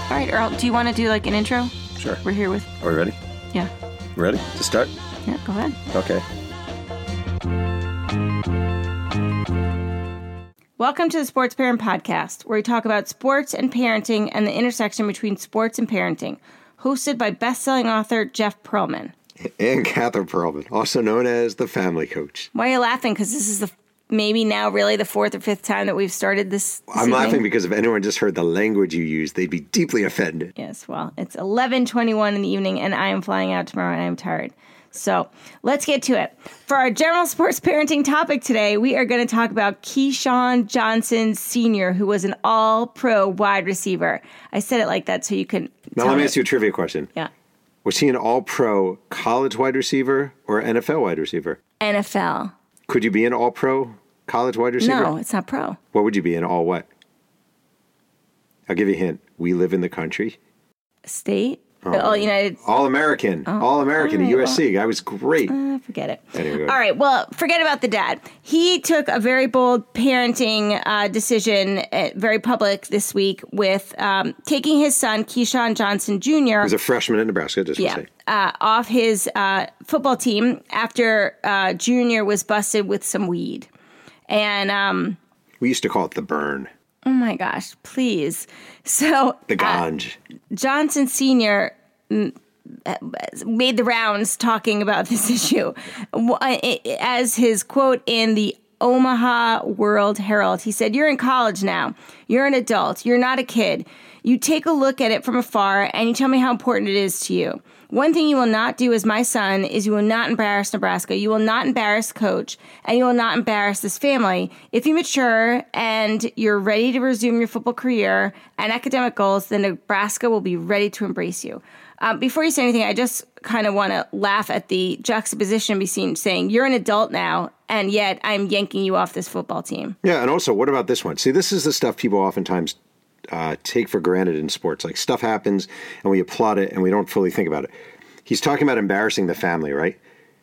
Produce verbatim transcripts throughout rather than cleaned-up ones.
All right, Earl, do you want to do like an intro? Sure. We're here with... Are we ready? Yeah. Ready to start? Yeah, go ahead. Okay. Welcome to the Sports Parent Podcast, where we talk about sports and parenting and the intersection between sports and parenting. Hosted by best-selling author Jeff Pearlman. And Catherine Pearlman, also known as the Family Coach. Why are you laughing? Because this is the maybe now really the fourth or fifth time that we've started this, this I'm evening. laughing because if anyone just heard the language you use, they'd be deeply offended. Yes, well, it's eleven twenty-one in the evening, and I am flying out tomorrow, and I'm tired. So let's get to it. For our general sports parenting topic today, we are going to talk about Keyshawn Johnson Senior, who was an all-pro wide receiver. I said it like that so you can Now let me ask you a trivia question. Yeah. Was he an all-pro college wide receiver or N F L wide receiver? N F L. Could you be an all-pro college wide receiver? No, it's not pro. What would you be, an all what? I'll give you a hint. We live in the country. State? Oh. All United. All American. Oh, all American. all right, U S C. well, I was great. Uh, forget it. Anyway. All right. Well, forget about the dad. He took a very bold parenting uh, decision, uh, very public this week, with um, taking his son, Keyshawn Johnson Junior He was a freshman in Nebraska, just yeah, to say. Uh, off his uh, football team after uh, Junior was busted with some weed. And um, we used to call it the burn. Oh my gosh, please. So the ganj. Uh, Johnson Senior m- made the rounds talking about this issue. As his quote in the Omaha World Herald, he said, "You're in college now. You're an adult. You're not a kid. You take a look at it from afar and you tell me how important it is to you. One thing you will not do as my son is you will not embarrass Nebraska. You will not embarrass coach, and you will not embarrass this family. If you mature and you're ready to resume your football career and academic goals, then Nebraska will be ready to embrace you." Um, before you say anything, I just kind of want to laugh at the juxtaposition between saying you're an adult now, and yet I'm yanking you off this football team. Yeah, and also, what about this one? See, this is the stuff people oftentimes Uh, take for granted in sports. Like, stuff happens and we applaud it and we don't fully think about it. He's talking about embarrassing the family, right?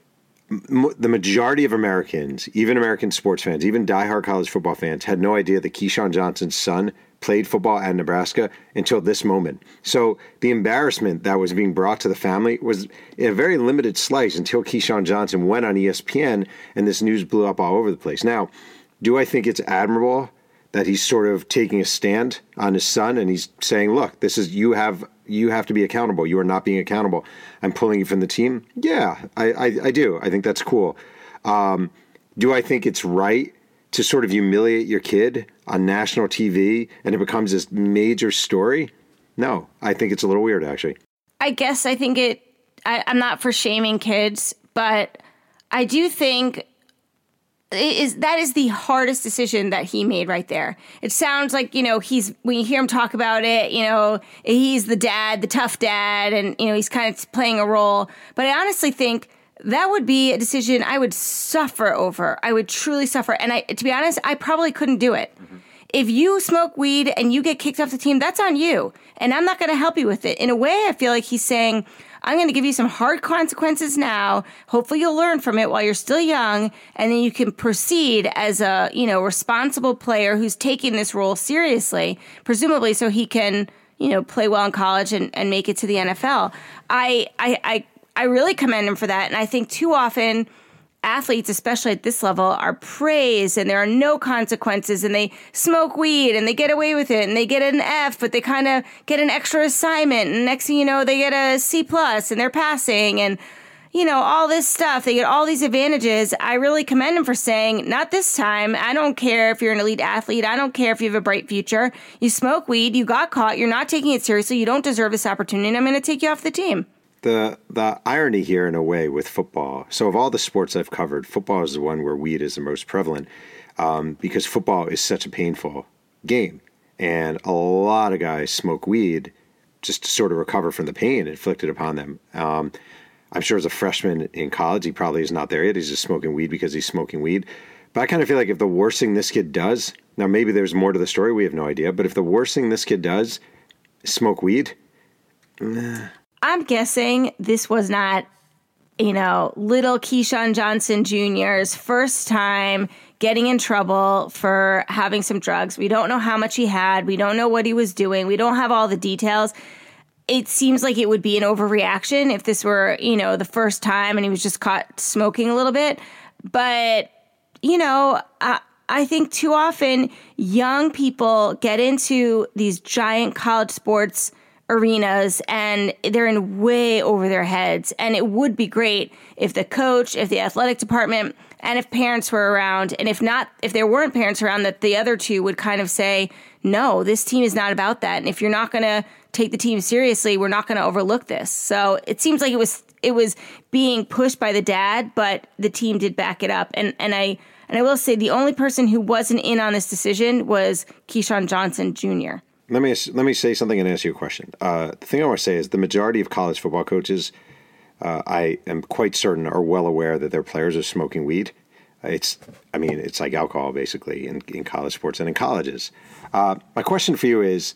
M- the majority of Americans, even American sports fans, even diehard college football fans, had no idea that Keyshawn Johnson's son played football at Nebraska until this moment. So the embarrassment that was being brought to the family was a very limited slice until Keyshawn Johnson went on E S P N and this news blew up all over the place. Now, do I think it's admirable that he's sort of taking a stand on his son and he's saying, look, this is, you have, you have to be accountable. You are not being accountable. I'm pulling you from the team. Yeah, I, I, I do. I think that's cool. Um, do I think it's right to sort of humiliate your kid on national T V and it becomes this major story? No, I think it's a little weird, actually. I guess I think it, I, I'm not for shaming kids, but I do think It is that is the hardest decision that he made right there. It sounds like, you know, he's, when you hear him talk about it, you know, he's the dad, the tough dad, and, you know, he's kind of playing a role. But I honestly think that would be a decision I would suffer over. I would truly suffer. And I, to be honest, I probably couldn't do it. Mm-hmm. If you smoke weed and you get kicked off the team, that's on you. And I'm not going to help you with it. In a way, I feel like he's saying, I'm going to give you some hard consequences now. Hopefully you'll learn from it while you're still young. And then you can proceed as a, you know, responsible player who's taking this role seriously, presumably so he can, you know, play well in college and, and make it to the N F L. I, I, I, I really commend him for that. And I think too often athletes, especially at this level, are praised and there are no consequences and they smoke weed and they get away with it and they get an F, but they kind of get an extra assignment. And next thing you know, they get a C plus and they're passing and, you know, all this stuff. They get all these advantages. I really commend him for saying, not this time. I don't care if you're an elite athlete. I don't care if you have a bright future. You smoke weed. You got caught. You're not taking it seriously. You don't deserve this opportunity. And I'm going to take you off the team. The the irony here, in a way, with football. So of all the sports I've covered, football is the one where weed is the most prevalent um, because football is such a painful game. And a lot of guys smoke weed just to sort of recover from the pain inflicted upon them. Um, I'm sure as a freshman in college, he probably is not there yet. He's just smoking weed because he's smoking weed. But I kind of feel like if the worst thing this kid does, now maybe there's more to the story, we have no idea, but if the worst thing this kid does is smoke weed, nah. I'm guessing this was not, you know, little Keyshawn Johnson Junior's first time getting in trouble for having some drugs. We don't know how much he had. We don't know what he was doing. We don't have all the details. It seems like it would be an overreaction if this were, you know, the first time and he was just caught smoking a little bit. But, you know, I, I think too often young people get into these giant college sports arenas and they're in way over their heads. And it would be great if the coach, if the athletic department, and if parents were around, and if not, if there weren't parents around, that the other two would kind of say, no, this team is not about that. And if you're not going to take the team seriously, we're not going to overlook this. So it seems like it was it was being pushed by the dad, but the team did back it up. And and I and I will say the only person who wasn't in on this decision was Keyshawn Johnson Junior Let me let me say something and ask you a question. Uh, the thing I want to say is the majority of college football coaches, uh, I am quite certain, are well aware that their players are smoking weed. It's, I mean, it's like alcohol basically in, in college sports and in colleges. Uh, my question for you is,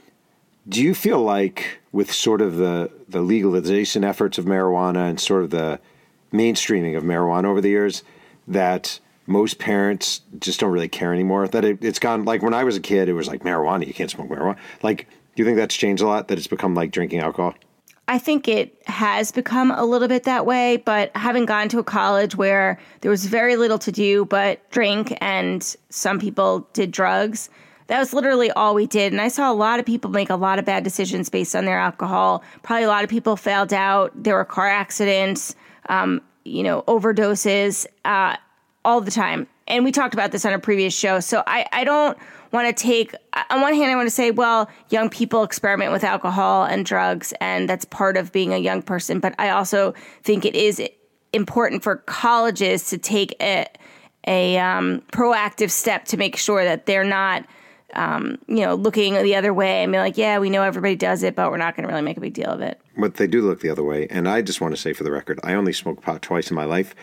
do you feel like with sort of the, the legalization efforts of marijuana and sort of the mainstreaming of marijuana over the years, that most parents just don't really care anymore? That it, it's gone, like when I was a kid, it was like marijuana, you can't smoke marijuana. Like, do you think that's changed a lot, that it's become like drinking alcohol? I think it has become a little bit that way, but having gone to a college where there was very little to do but drink and some people did drugs, that was literally all we did. And I saw a lot of people make a lot of bad decisions based on their alcohol. Probably a lot of people failed out. There were car accidents, um, you know, overdoses, uh, all the time. And we talked about this on a previous show. So I, I don't want to take, on one hand, I want to say, well, young people experiment with alcohol and drugs, and that's part of being a young person. But I also think it is important for colleges to take a, a um, proactive step to make sure that they're not, um, you know, looking the other way and be like, yeah, we know everybody does it, but we're not going to really make a big deal of it. But they do look the other way. And I just want to say for the record, I only smoked pot twice in my life,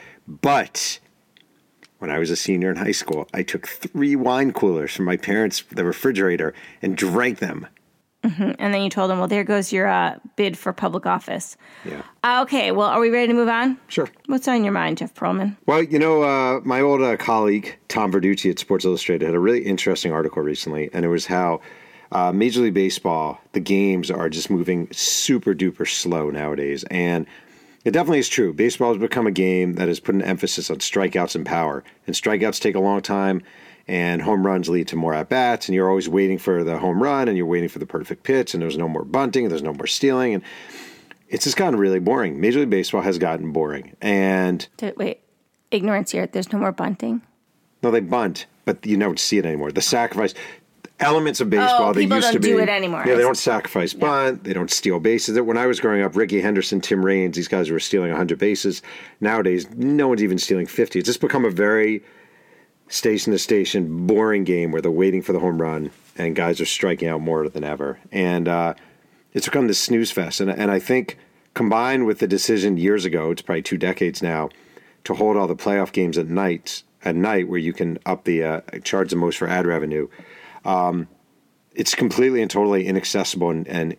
but when I was a senior in high school, I took three wine coolers from my parents' the refrigerator and drank them. Mm-hmm. And then you told them, well, there goes your uh, bid for public office. Yeah. Uh, okay, well, are we ready to move on? Sure. What's on your mind, Jeff Pearlman? Well, you know, uh, my old uh, colleague, Tom Verducci at Sports Illustrated, had a really interesting article recently, and it was how uh, Major League Baseball, the games are just moving super duper slow nowadays. And it definitely is true. Baseball has become a game that has put an emphasis on strikeouts and power. And strikeouts take a long time, and home runs lead to more at-bats, and you're always waiting for the home run, and you're waiting for the perfect pitch, and there's no more bunting, and there's no more stealing, and it's just gotten really boring. Major League Baseball has gotten boring. And wait, ignorance here. There's no more bunting? No, they bunt, but you don't see it anymore. The sacrifice elements of baseball, oh, they used don't to be. do it anymore. Yeah, they don't sacrifice bunt. They don't steal bases. When I was growing up, Ricky Henderson, Tim Raines, these guys were stealing one hundred bases. Nowadays, no one's even stealing fifty. It's just become a very station to station, boring game where they're waiting for the home run and guys are striking out more than ever. And uh, it's become this snooze fest. And, and I think combined with the decision years ago, it's probably two decades now, to hold all the playoff games at night, at night where you can up the uh, charge the most for ad revenue. Um, it's completely and totally inaccessible and, and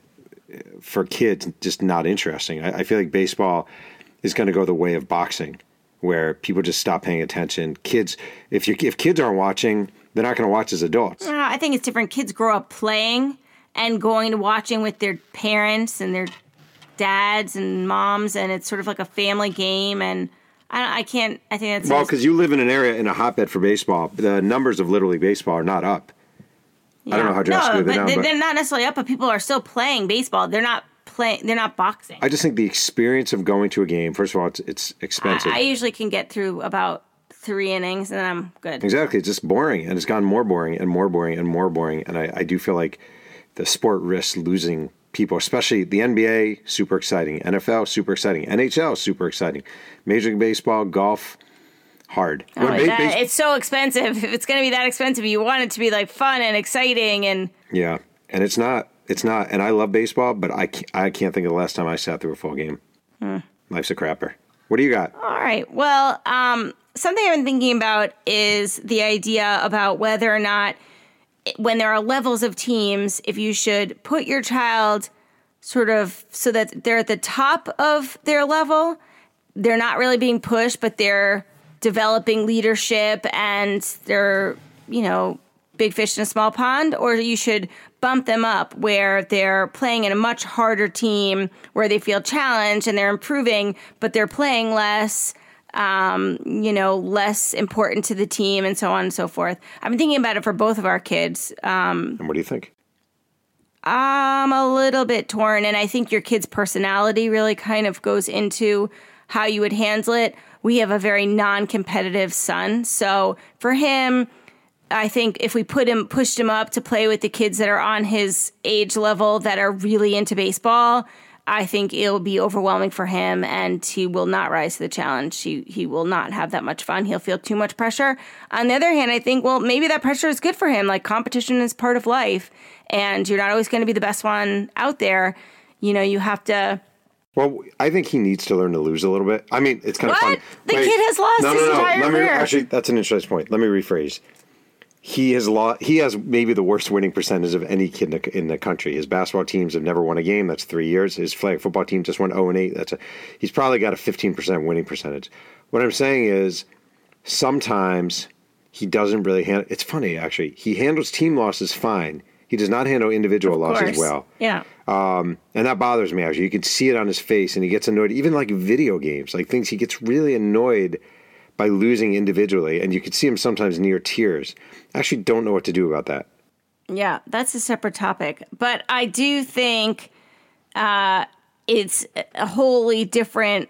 for kids, just not interesting. I, I feel like baseball is going to go the way of boxing, where people just stop paying attention. Kids, if you if kids aren't watching, they're not going to watch as adults. Uh, I think it's different. Kids grow up playing and going to watching with their parents and their dads and moms, and it's sort of like a family game. And I, I can't. I think that's well because you live in an area in a hotbed for baseball. The numbers of Little League baseball are not up. Yeah. I don't know how drastically no, they're down, but they're not necessarily up, but people are still playing baseball. They're not playing. They're not boxing. I just think the experience of going to a game. First of all, it's it's expensive. I, I usually can get through about three innings, and then I'm good. Exactly, it's just boring, and it's gotten more boring and more boring and more boring. And I, I do feel like the sport risks losing people, especially the N B A. Super exciting. N F L, super exciting. N H L, super exciting. Major League Baseball, golf. Hard. Oh, ba- that, base- it's so expensive. If it's going to be that expensive, you want it to be like fun and exciting and yeah, and it's not. It's not. And I love baseball, but I can't, I can't think of the last time I sat through a full game. Hmm. Life's a crapper. What do you got? All right. Well, um, something I've been thinking about is the idea about whether or not, when there are levels of teams, if you should put your child sort of so that they're at the top of their level, they're not really being pushed, but they're developing leadership and they're, you know, big fish in a small pond, or you should bump them up where they're playing in a much harder team where they feel challenged and they're improving, but they're playing less, um, you know, less important to the team and so on and so forth. I've been thinking about it for both of our kids. Um, and what do you think? I'm a little bit torn, and I think your kid's personality really kind of goes into how you would handle it. We have a very non-competitive son, so for him, I think if we put him, pushed him up to play with the kids that are on his age level that are really into baseball, I think it'll be overwhelming for him, and he will not rise to the challenge. He he will not have that much fun. He'll feel too much pressure. On the other hand, I think, well, maybe that pressure is good for him. Like, competition is part of life, and you're not always going to be the best one out there. You know, you have to... Well, I think he needs to learn to lose a little bit. I mean, it's kind what? of fun. The Wait, kid has lost no, his no, no. entire Let me, career. Actually, that's an interesting point. Let me rephrase. He has lost. He has maybe the worst winning percentage of any kid in the, in the country. His basketball teams have never won a game. That's three years. His flag football team just won oh and eight. That's a. He's probably got a fifteen percent winning percentage. What I'm saying is, sometimes he doesn't really handle. It's funny actually. He handles team losses fine. He does not handle individual Of losses course. well. Yeah. Um, and that bothers me actually. You can see it on his face, and he gets annoyed. Even like video games, like things, he gets really annoyed by losing individually, and you can see him sometimes near tears. I actually don't know what to do about that. Yeah, that's a separate topic. But I do think uh, it's a wholly different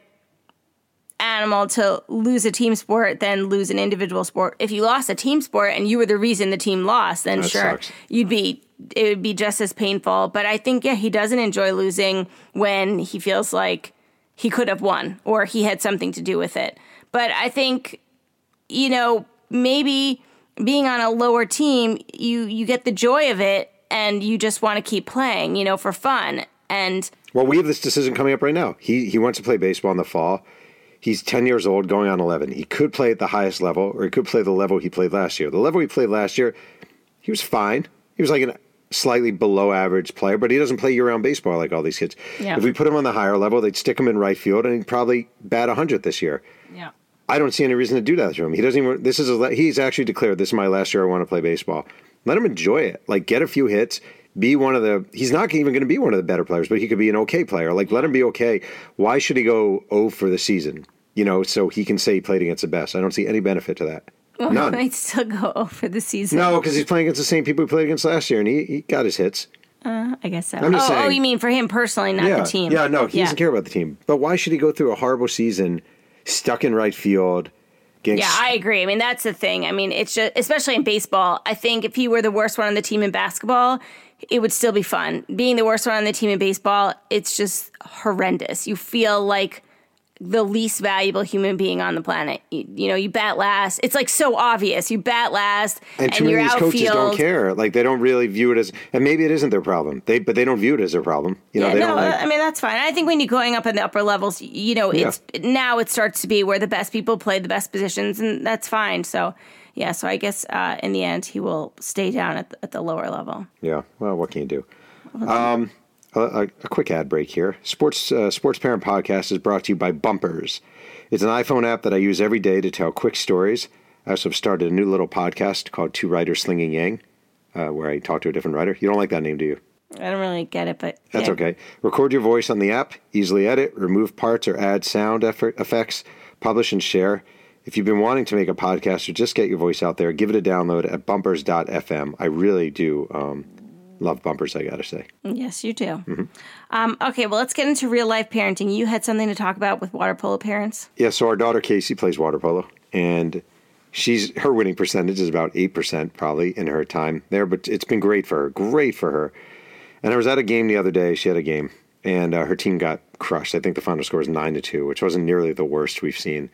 animal to lose a team sport than lose an individual sport. If you lost a team sport and you were the reason the team lost, then That sure, sucks. you'd be it would be just as painful. But I think, yeah, he doesn't enjoy losing when he feels like he could have won or he had something to do with it. But I think, you know, maybe being on a lower team, you, you get the joy of it and you just want to keep playing, you know, for fun. And Well, we have this decision coming up right now. He he wants to play baseball in the fall. He's ten years old, going on eleven. He could play at the highest level, or he could play the level he played last year. The level he played last year, he was fine. He was like a slightly below average player, but he doesn't play year-round baseball like all these kids. Yeah. If we put him on the higher level, they'd stick him in right field, and he'd probably bat one hundred this year. yeah. I don't see any reason to do that to him. He doesn't even, this is a, he's actually declared, this is my last year I want to play baseball. Let him enjoy it. Like, get a few hits, be one of the, he's not even going to be one of the better players, but he could be an okay player. Like, let him be okay. Why should he go oh for the season? You know, so he can say he played against the best. I don't see any benefit to that. Well, None. he might still go over the season. No, because he's playing against the same people he played against last year, and he, he got his hits. Uh, I guess so. I'm just oh, oh, saying- you mean for him personally, not Yeah, the team? yeah, no, he yeah. doesn't care about the team. But why should he go through a horrible season, stuck in right field, getting Yeah, I agree. I mean, that's the thing. I mean, it's just, especially in baseball, I think if he were the worst one on the team in basketball, it would still be fun. Being the worst one on the team in baseball, it's just horrendous. You feel like the least valuable human being on the planet. You, you know, you bat last. It's like so obvious. You bat last, And and, too many you're of these coaches outfield. don't care. Like, they don't really view it as, and maybe it isn't their problem. They, but they don't view it as their problem. You know, Yeah, they no, don't like. I mean, that's fine. I think when you're going up in the upper levels, you know, it's now it starts to be where the best people play the best positions, and that's fine. So, yeah, so I guess uh, in the end, he will stay down at the, at the lower level. Yeah. Well, what can you do? Um, a, a, a quick ad break here. Sports uh, Sports Parent Podcast is brought to you by Bumpers. It's an iPhone app that I use every day to tell quick stories. I also have started a new little podcast called Two Writers Slinging Yang, uh, where I talk to a different writer. You don't like that name, do you? I don't really get it, but That's yeah. okay. Record your voice on the app, easily edit, remove parts, or add sound effort, effects, publish and share. If you've been wanting to make a podcast or just get your voice out there, give it a download at bumpers dot f m. I really do um, love Bumpers, I got to say. Yes, you do. Mm-hmm. Um, okay, well, let's get into real life parenting. You had something to talk about with water polo parents. Yeah, so our daughter Casey plays water polo, and she's her winning percentage is about eight percent probably in her time there, but it's been great for her, great for her. And I was at a game the other day, she had a game, and uh, her team got crushed. I think the final score was nine to two, which wasn't nearly the worst we've seen.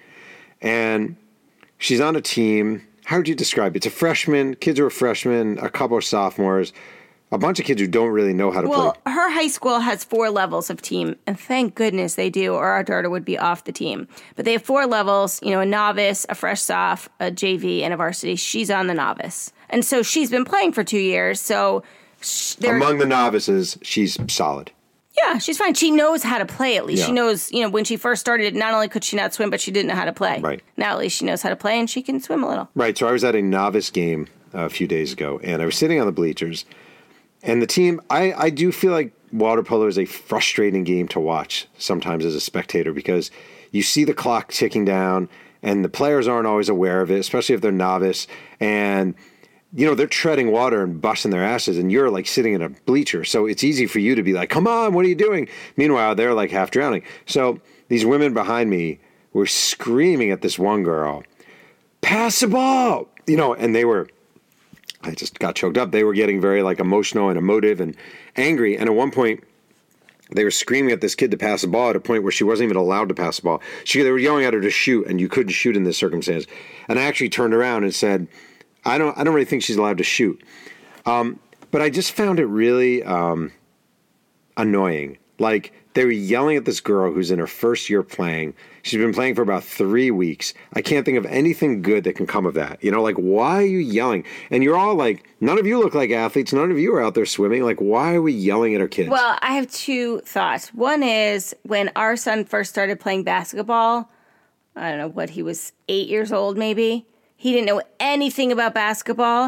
And she's on a team, how would you describe it? It's a freshman, kids who are freshmen, a couple of sophomores, a bunch of kids who don't really know how to Well, play. her high school has four levels of team, and thank goodness they do, or our daughter would be off the team. But they have four levels, you know, a novice, a fresh soph, a J V, and a varsity. She's on the novice. And so she's been playing for two years, so sh- they're... Among the novices, she's solid. Yeah, she's fine. She knows how to play, at least. Yeah. She knows, you know, when she first started, not only could she not swim, but she didn't know how to play. Right. Now at least she knows how to play and she can swim a little. Right. So I was at a novice game uh, a few days ago, and I was sitting on the bleachers. And the team, I, I do feel like water polo is a frustrating game to watch sometimes as a spectator because you see the clock ticking down and the players aren't always aware of it, especially if they're novice. And you know, they're treading water and busting their asses, and you're like sitting in a bleacher. So it's easy for you to be like, come on, what are you doing? Meanwhile, they're like half drowning. So these women behind me were screaming at this one girl, pass the ball, you know, and they were, I just got choked up. They were getting very like emotional and emotive and angry. And at one point, they were screaming at this kid to pass the ball at a point where she wasn't even allowed to pass the ball. She, they were yelling at her to shoot, and you couldn't shoot in this circumstance. And I actually turned around and said, I don't I don't really think she's allowed to shoot. Um, but I just found it really um, annoying. Like, they were yelling at this girl who's in her first year playing. She's been playing for about three weeks. I can't think of anything good that can come of that. You know, like, why are you yelling? And you're all like, none of you look like athletes. None of you are out there swimming. Like, why are we yelling at our kids? Well, I have two thoughts. One is when our son first started playing basketball, I don't know what, he was eight years old maybe. He didn't know anything about basketball.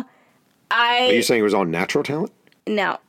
I Are you saying it was all natural talent? No.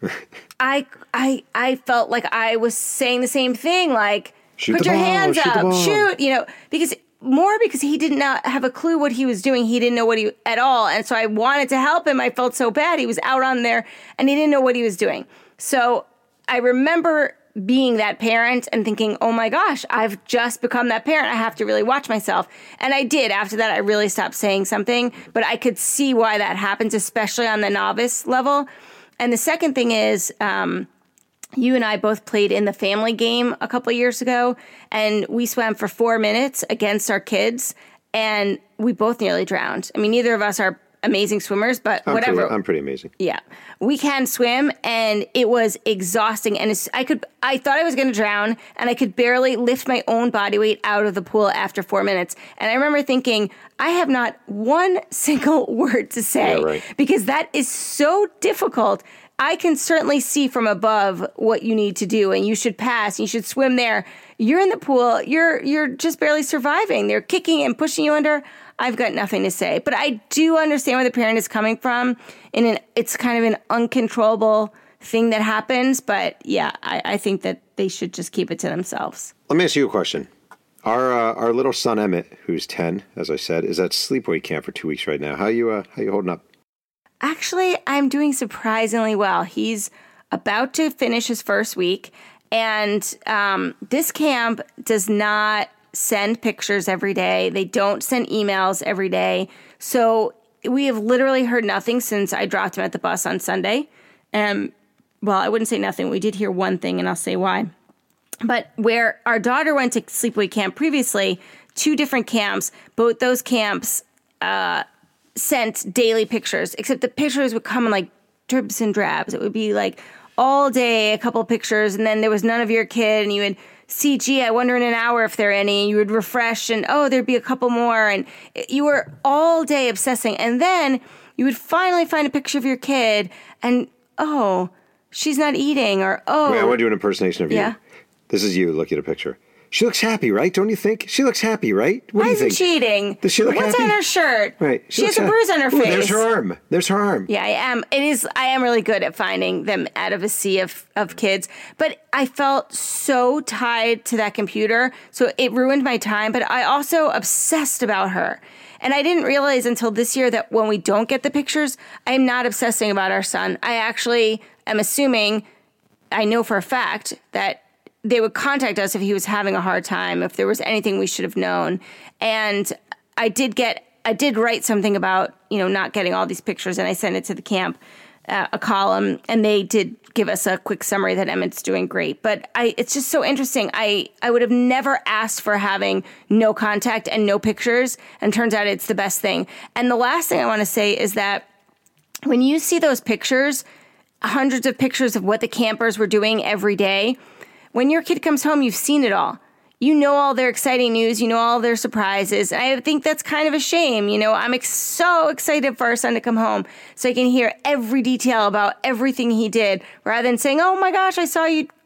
I I I felt like I was saying the same thing, like, shoot put the your ball, hands shoot the up, ball. shoot, you know, because more because he did not have a clue what he was doing. He didn't know what he at all. And so I wanted to help him. I felt so bad. He was out on there and he didn't know what he was doing. So I remember being that parent and thinking, oh my gosh, I've just become that parent. I have to really watch myself. And I did. After that, I really stopped saying something, but I could see why that happens, especially on the novice level. And the second thing is, um, you and I both played in the family game a couple of years ago, and we swam for four minutes against our kids, and we both nearly drowned. I mean, neither of us are amazing swimmers, but I'm whatever. Pretty, I'm pretty amazing. Yeah, we can swim, and it was exhausting. And it's, I could, I thought I was going to drown, and I could barely lift my own body weight out of the pool after four minutes. And I remember thinking, I have not one single word to say Yeah, right. because that is so difficult. I can certainly see from above what you need to do, and you should pass. You should swim there. You're in the pool. You're you're just barely surviving. They're kicking and pushing you under. I've got nothing to say, but I do understand where the parent is coming from. In an, it's kind of an uncontrollable thing that happens. But yeah, I, I think that they should just keep it to themselves. Let me ask you a question. Our uh, our little son Emmett, who's ten, as I said, is at sleepaway camp for two weeks right now. How you uh, how you holding up? Actually, I'm doing surprisingly well. He's about to finish his first week, and um, this camp does not send pictures every day. They don't send emails every day. So we have literally heard nothing since I dropped him at the bus on Sunday. Um, well, I wouldn't say nothing. We did hear one thing, and I'll say why. But where our daughter went to sleepaway camp previously, two different camps, both those camps uh, sent daily pictures, except the pictures would come in like dribs and drabs. It would be like all day, a couple pictures, and then there was none of your kid, and you would see, gee, I wonder in an hour if there are any, and you would refresh, and oh, there'd be a couple more, and you were all day obsessing. And then you would finally find a picture of your kid, and oh, she's not eating, or oh. Wait, I want to do an impersonation of you. Yeah. This is you. Look at a picture. She looks happy, right? Don't you think? She looks happy, right? What Why do you isn't think? she eating? Does she look What's happy? on her shirt? Right. She, looks has a happy. bruise on her Ooh, face. There's her arm. There's her arm. Yeah, I am. It is. I am really good at finding them out of a sea of, of kids. But I felt so tied to that computer, so it ruined my time. But I also obsessed about her. And I didn't realize until this year that when we don't get the pictures, I am not obsessing about our son. I actually am assuming, I know for a fact, that they would contact us if he was having a hard time, if there was anything we should have known. And I did get, I did write something about, you know, not getting all these pictures, and I sent it to the camp, uh, a column, and they did give us a quick summary that Emmett's doing great. But I, it's just so interesting. I, I would have never asked for having no contact and no pictures, and turns out it's the best thing. And the last thing I want to say is that when you see those pictures, hundreds of pictures of what the campers were doing every day, when your kid comes home, you've seen it all. You know all their exciting news. You know all their surprises. And I think that's kind of a shame. You know, I'm ex- so excited for our son to come home so I can hear every detail about everything he did, rather than saying, oh my gosh, I saw you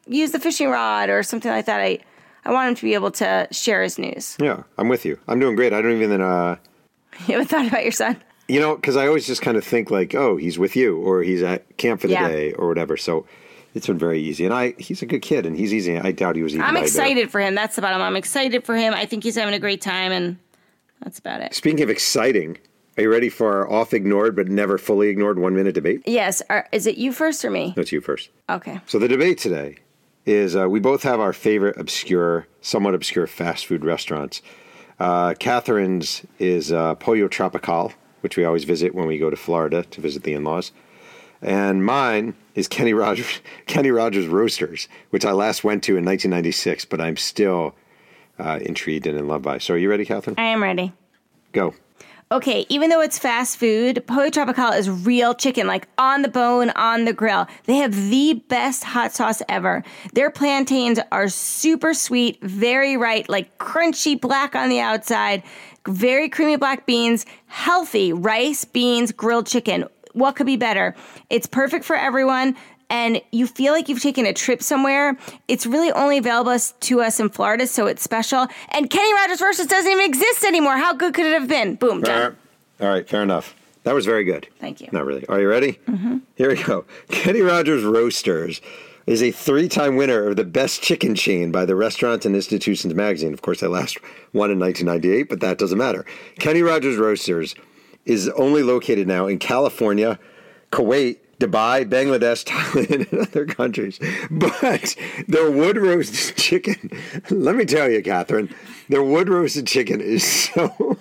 use the fishing rod or something like that. I, I want him to be able to share his news. Yeah, I'm with you. I'm doing great. I don't even, uh, You haven't thought about your son? you know, because I always just kind of think like, oh, he's with you or he's at camp for the Yeah. day or whatever. So it's been very easy. And I, he's a good kid and he's easy. I doubt he was eating I'm by a bear. excited for him. That's the bottom. I'm excited for him. I think he's having a great time, and that's about it. Speaking of exciting, are you ready for our off ignored but never fully ignored one minute debate? Yes. Are, is it you first or me? That's you first. Okay. So the debate today is uh, we both have our favorite obscure, somewhat obscure fast food restaurants. Uh, Catherine's is uh, Pollo Tropical, which we always visit when we go to Florida to visit the in-laws. And mine is Kenny Rogers, Kenny Rogers Roasters, which I last went to in nineteen ninety-six, but I'm still uh, intrigued and in love by. So are you ready, Catherine? I am ready. Go. Okay, even though it's fast food, Pollo Tropical is real chicken, like on the bone, on the grill. They have the best hot sauce ever. Their plantains are super sweet, very right, like crunchy black on the outside, very creamy black beans, healthy rice, beans, grilled chicken. What could be better? It's perfect for everyone. And you feel like you've taken a trip somewhere. It's really only available to us in Florida, so it's special. And Kenny Rogers Roasters doesn't even exist anymore. How good could it have been? Boom, done. All right, fair enough. That was very good. Thank you. Not really. Are you ready? Mm-hmm. Here we go. Kenny Rogers Roasters is a three-time winner of the best chicken chain by the Restaurants and Institutions magazine. Of course, they last won in nineteen ninety-eight, but that doesn't matter. Kenny Rogers Roasters is only located now in California, Kuwait, Dubai, Bangladesh, Thailand, and other countries. But their wood-roasted chicken, let me tell you, Catherine, their wood-roasted chicken is so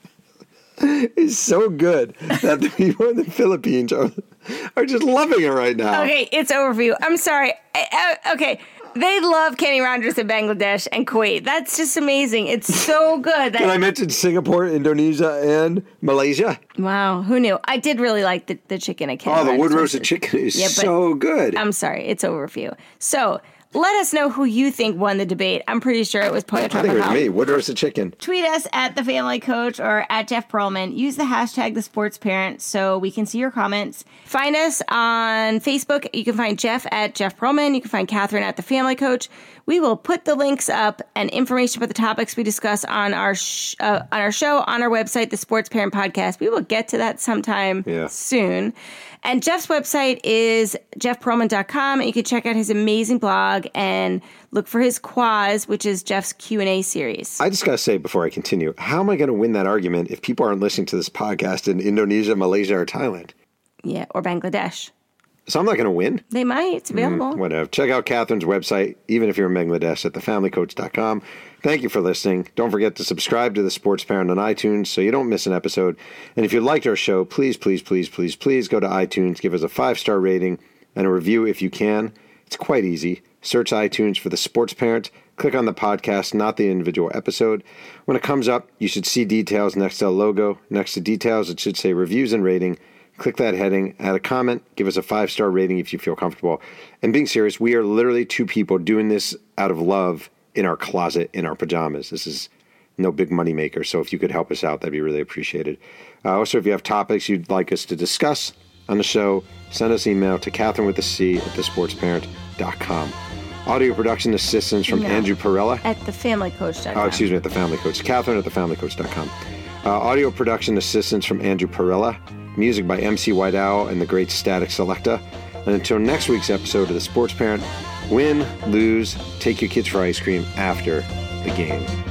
is so good that the people in the Philippines are, are just loving it right now. Okay, it's over for you. I'm sorry. I, I, okay, they love Kenny Rogers in Bangladesh and Kuwait. That's just amazing. It's so good. That, Did I mention Singapore, Indonesia, and Malaysia? wow, who knew? I did really like the, the chicken at Kenny Oh, the Rogers wood-roasted Roasters. chicken is Yeah, but so good. I'm sorry, it's over for you. So let us know who you think won the debate. I'm pretty sure it was Pollo I think it was Tropical. me, wood-roasted chicken. Tweet us at The Family Coach or at Jeff Pearlman. Use the hashtag The Sports Parent so we can see your comments. Find us on Facebook. You can find Jeff at Jeff Pearlman. You can find Catherine at The Family Coach. We will put the links up and information about the topics we discuss on our sh- uh, on our show, on our website, The Sports Parent Podcast. We will get to that sometime Yeah. soon. And Jeff's website is jeff pearlman dot com, and you can check out his amazing blog and look for his Quaz, which is Jeff's Q and A series. I just got to say before I continue, how am I going to win that argument if people aren't listening to this podcast in Indonesia, Malaysia, or Thailand? Yeah, or Bangladesh. So I'm not going to win? They might. It's available. Whatever. Check out Catherine's website, even if you're in Bangladesh, at the family coach dot com. Thank you for listening. Don't forget to subscribe to The Sports Parent on iTunes so you don't miss an episode. And if you liked our show, please, please, please, please, please go to iTunes, give us a five-star rating and a review if you can. It's quite easy. Search iTunes for The Sports Parent. Click on the podcast, not the individual episode. When it comes up, you should see details next to the logo. Next to details, it should say reviews and rating. Click that heading, add a comment, give us a five-star rating if you feel comfortable. And being serious, we are literally two people doing this out of love in our closet, in our pajamas. This is no big money maker, so if you could help us out, that'd be really appreciated. Uh, also, if you have topics you'd like us to discuss on the show, send us an email to Catherine with a C at the sports parent dot com. Audio production assistance from No. Andrew Perella. At the family coach dot com. Oh, excuse me, at the Family Coach. Catherine at the family coach dot com. Uh, audio production assistance from Andrew Perella. Music by M C White Owl and the great Static Selecta. And until next week's episode of The Sports Parent, win, lose, take your kids for ice cream after the game.